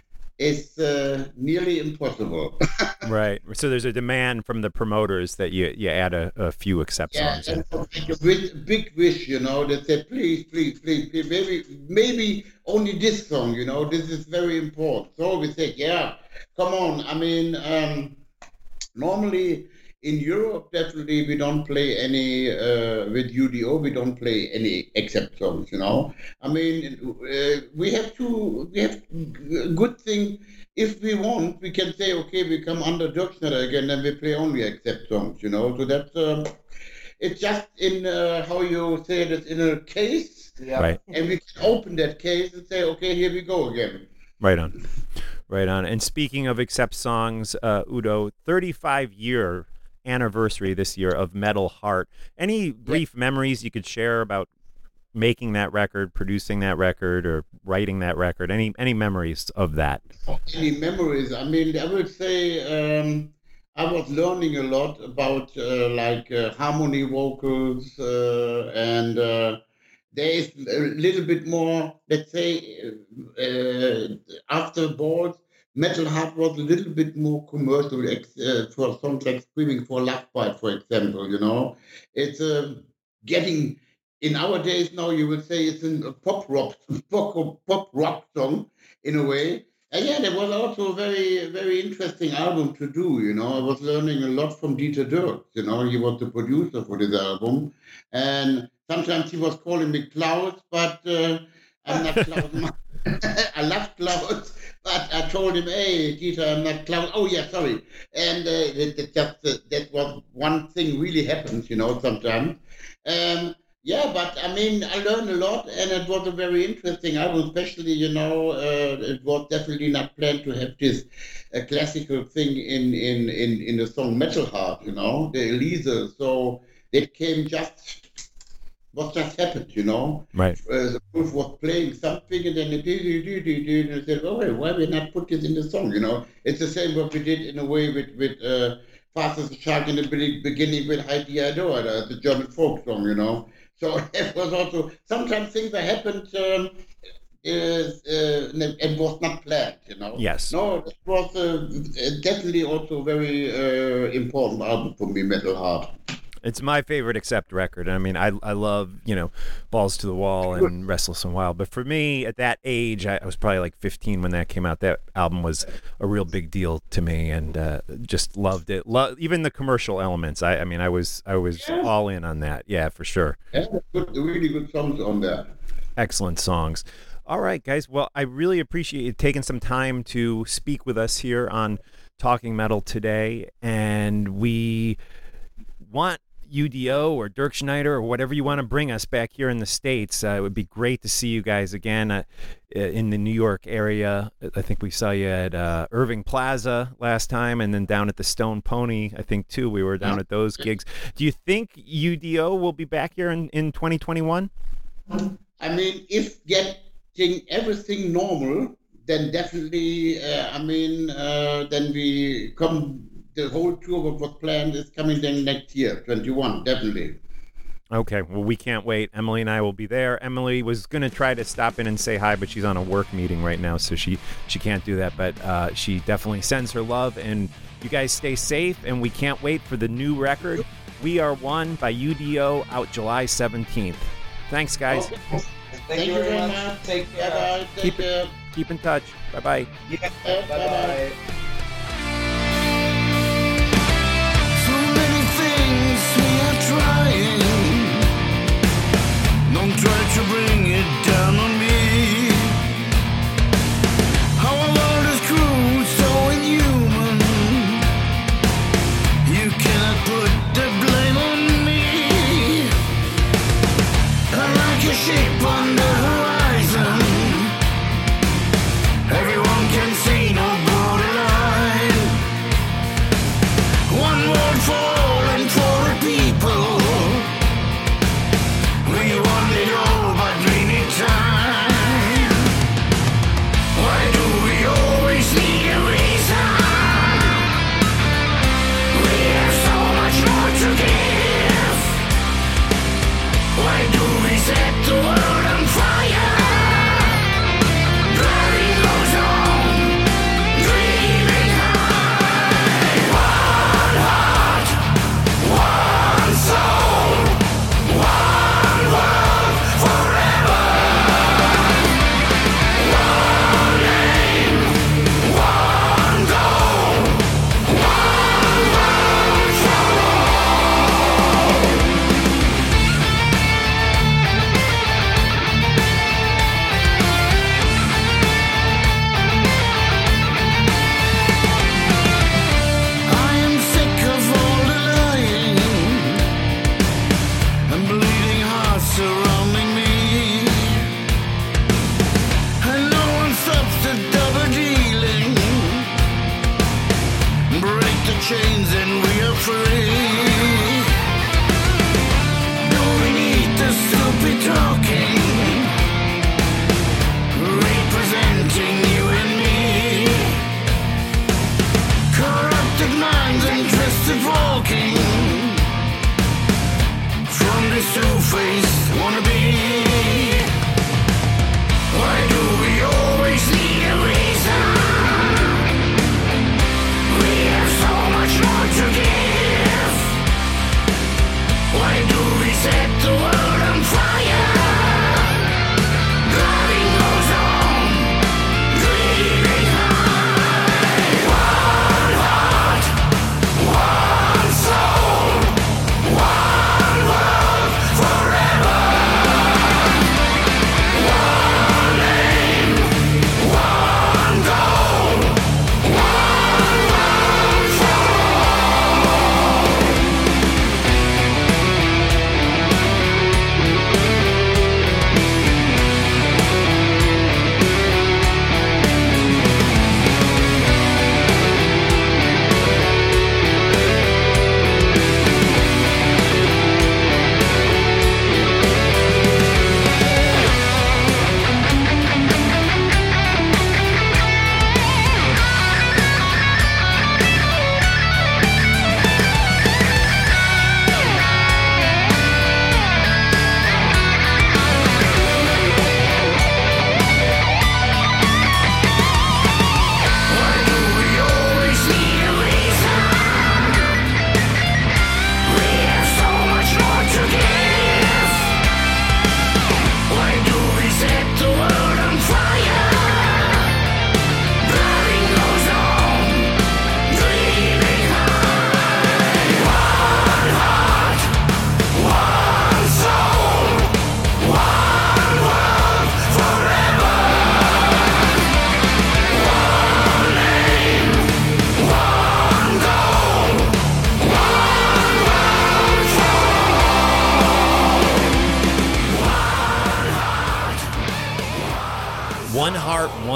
is uh, nearly impossible. Right. So there's a demand from the promoters that you you add a, a few accept Yeah, songs in. and like a big, big wish, you know, that said, please, please, please, please, maybe, maybe only this song, you know, this is very important. So we said, yeah, come on. I mean, um, normally in Europe, definitely we don't play any, uh, with U D O, we don't play any accept songs, you know. I mean, uh, we have to, we have a good thing. If we want, we can say, okay, we come under Dirkschneider again and we play only accept songs, you know. So that's, um, it's just in, uh, how you say it, it's in a case. Yeah. Right. And we can open that case and say, okay, here we go again. Right on. Right on. And speaking of accept songs, uh, Udo, thirty-five year anniversary this year of Metal Heart. Any brief yeah. memories you could share about making that record, producing that record, or writing that record? Any any memories of that? Any memories? I mean, I would say um, I was learning a lot about uh, like uh, harmony vocals, uh, and uh, there is a little bit more, let's say, uh, after Balls, Metal Heart was a little bit more commercial uh, for songs like Screaming for Love Bite, for example, you know. It's uh, getting, in our days now, you would say it's a pop rock, pop, pop rock song, in a way. And yeah, there was also a very, very interesting album to do, you know. I was learning a lot from Dieter Dirks, you know. He was the producer for this album. And sometimes he was calling me Klaus, but uh, I'm not Klaus. I love Klaus, but I told him, hey, Dieter, I'm not Klaus. Oh, yeah, sorry. And uh, that, that, just, uh, that was one thing really happens, you know, sometimes. Um, Yeah, but I mean, I learned a lot, and it was a very interesting album, especially, you know, uh, it was definitely not planned to have this uh, classical thing in, in, in, in the song Metal Heart, you know, the Elise. So it came just, what just happened, you know? Right. Uh, the Wolf was playing something, and then it did, did, did, did, did, and I said, oh, wait, why we not put this in the song, you know? It's the same what we did in a way with, with uh, Fast as a Shark in the beginning with Heidi Adore, the German folk song, you know? So it was also, sometimes things that happened um, is, uh, and was not planned, you know? Yes. No, it was uh, definitely also a very uh, important album for me, Metal Heart. It's my favorite accept record. I mean, I I love, you know, Balls to the Wall and Restless and Wild. But for me, at that age, I, I was probably like fifteen when that came out. That album was a real big deal to me, and uh, just loved it. Lo- even the commercial elements. I, I mean, I was I was yeah. all in on that. Yeah, for sure. Yeah, good, really good songs on there. Excellent songs. All right, guys. Well, I really appreciate you taking some time to speak with us here on Talking Metal today, and we want U D O or Dirkschneider or whatever you want to bring us back here in the States. Uh, it would be great to see you guys again uh, in the New York area. I think we saw you at uh, Irving Plaza last time, and then down at the Stone Pony, I think, too. We were down at those gigs. Do you think U D O will be back here in, in twenty twenty-one? I mean, if getting everything normal, then definitely, uh, I mean, uh, then we come... The whole tour what was planned is coming then next year, twenty-one, definitely. Okay, well, we can't wait. Emily and I will be there. Emily was going to try to stop in and say hi, but she's on a work meeting right now, so she, she can't do that. But uh, she definitely sends her love, and you guys stay safe, and we can't wait for the new record, We Are One by U D O, out July seventeenth. Thanks, guys. Okay. Thank, Thank you very much. much. Take care. Bye-bye. Take keep, care. Keep in touch. Bye-bye. Yeah, bye-bye. Trying, don't try to bring it down on me. Our world is cruel, so inhuman. You cannot put the blame on me. I'm like a ship on the horizon. Everyone can see no borderline.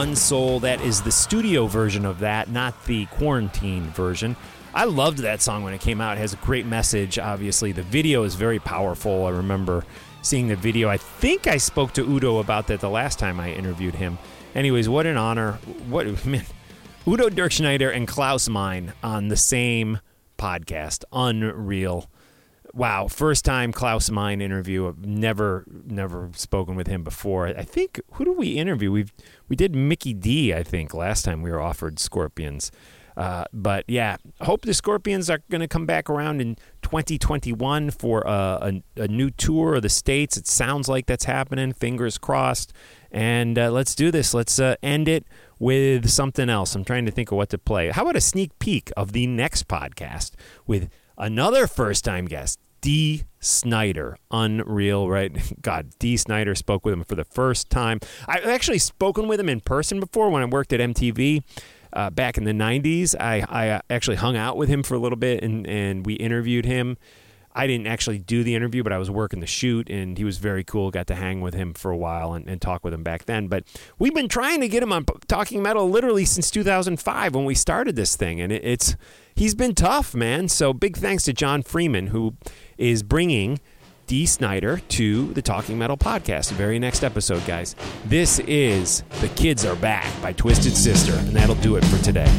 One Soul. That is the studio version of that, not the quarantine version. I loved that song when it came out. It has a great message, obviously. The video is very powerful. I remember seeing the video. I think I spoke to Udo about that the last time I interviewed him. Anyways, what an honor. What man, Udo Dirkschneider and Klaus Meine on the same podcast. Unreal. Wow, first time Klaus Meine interview. I've never never spoken with him before. I think, who did we interview? We we did Mickey D, I think, last time we were offered Scorpions. Uh, but yeah, hope the Scorpions are going to come back around in twenty twenty-one for a, a, a new tour of the States. It sounds like that's happening. Fingers crossed. And uh, let's do this. Let's uh, end it with something else. I'm trying to think of what to play. How about a sneak peek of the next podcast with another first-time guest, Dee Snider. Unreal, right? God, Dee Snider, spoke with him for the first time. I've actually spoken with him in person before when I worked at M T V. Uh, back in the nineties, I, I actually hung out with him for a little bit, and, and we interviewed him. I didn't actually do the interview, but I was working the shoot, and he was very cool. Got to hang with him for a while and, and talk with him back then. But we've been trying to get him on Talking Metal literally since two thousand five when we started this thing, and it, it's he's been tough, man. So big thanks to John Freeman, who is bringing Dee Snider to the Talking Metal podcast. The very next episode, guys. This is The Kids Are Back by Twisted Sister, and that'll do it for today.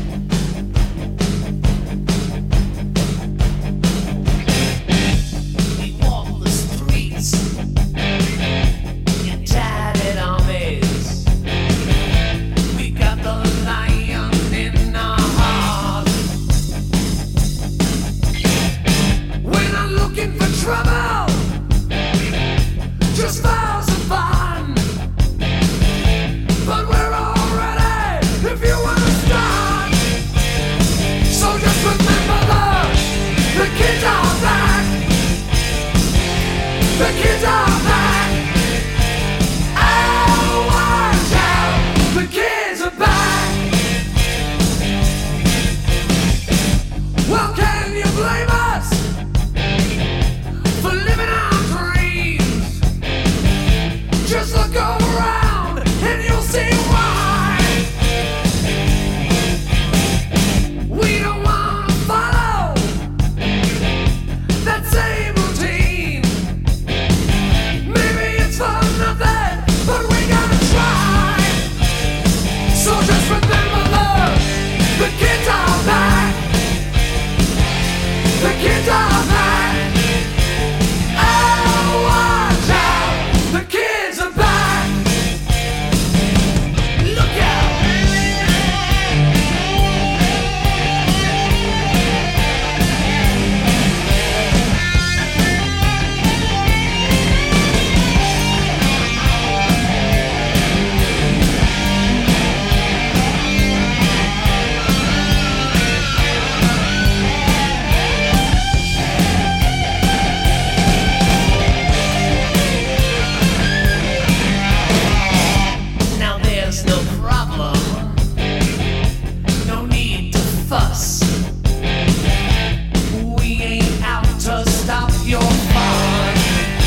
We walk the streets in tattered armies. We got the lion in our heart. We're not looking for trouble, just for some fun. But we're all ready if you want to start. So just remember the, the kids are back. The kids are back. Oh, watch out. The kids are back. Well, can you blame us for living our dreams? Just look around and you'll see why. We don't want to follow that same routine. Maybe it's for nothing, but we gotta try. So just remember the, the kids are back. The kids are back. Oh, watch out. The kids are back. Look out. Now there's no problem, no need to fuss. We ain't out to stop your fun.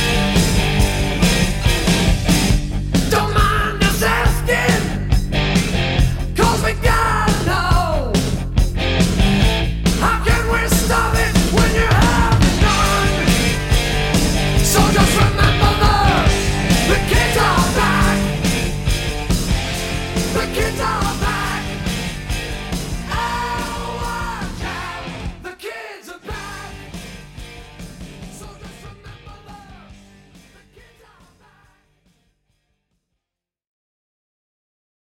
Don't mind us asking, 'cause we gotta know. How can we stop it when you have none? So just remember the, the kids are back. The kids